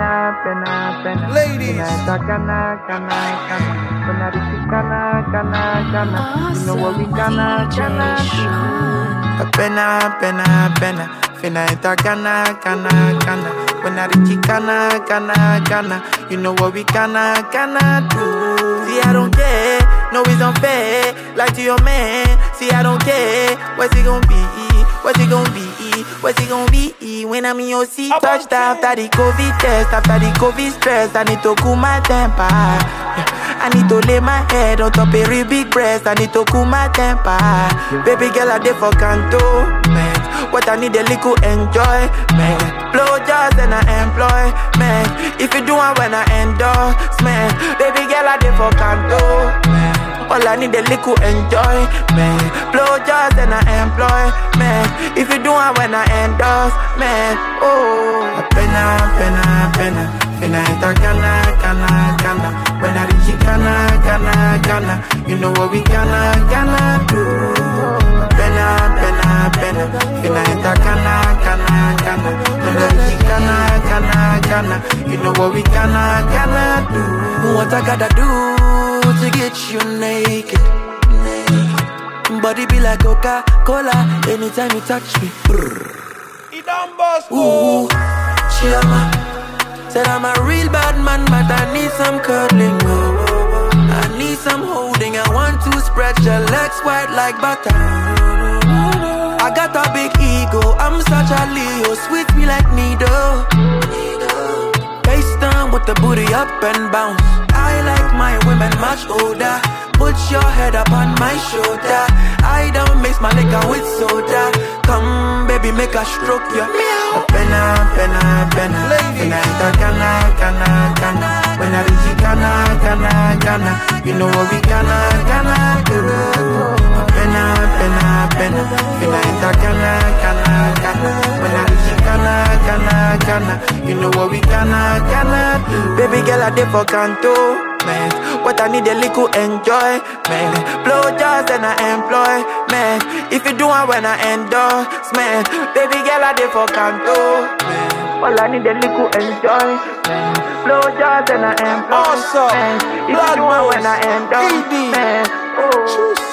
Ladies. You know what we gonna do. Pena. Finna ita gana. When I reach gana. You know what we gonna do. See, I don't care. No, it's unfair. Like to your man. See, I don't care. What's it gonna be? What's it gonna be? When I'm in your seat, touched after the COVID test, after the COVID stress, I need to cool my temper. Yeah. I need to lay my head on top of a big breast. I need to cool my temper. Baby girl, I did for canto, man. What I need a little enjoy, man. Blow jobs and I employ, man. If you do it when I endorse, man. Baby girl, I did for canto, man. All I need a little enjoy, man. Blow jobs and I employ, man. If you do it when I endorse, man. Oh, pena. Finna ita gana. When I reach gana. You know what we gonna do. Pena. Finna ita gana. When I reach gana. You know what we gonna do. What I gotta do to get you naked. Body be like Coca-Cola anytime you touch me. He done bust. Ooh, Chiama. Said I'm a real bad man, but I need some cuddling. I need some holding. I want to spread your legs wide like butter. I got a big ego. I'm such a Leo. Sweet me like needle. Face down with the booty up and bounce. I like my women much older. Put your head up on my shoulder. I don't mix my liquor with soda. Come, baby, make a stroke ya. Pena. Finna ita gana. When I reach gana. You know what we gonna do. Pena. Finna ita gana. When I reach gana. You know what we gonna do. Baby girl, I did for canto, man. What I need a little enjoy, man. Blow jobs and I employ, man. If you do it when I endorse, man. Baby girl, I did for canto, man. All I need a little enjoy, man. Blow jobs and I employ, Awesome. man. If you do it when I endorse, man. Oh.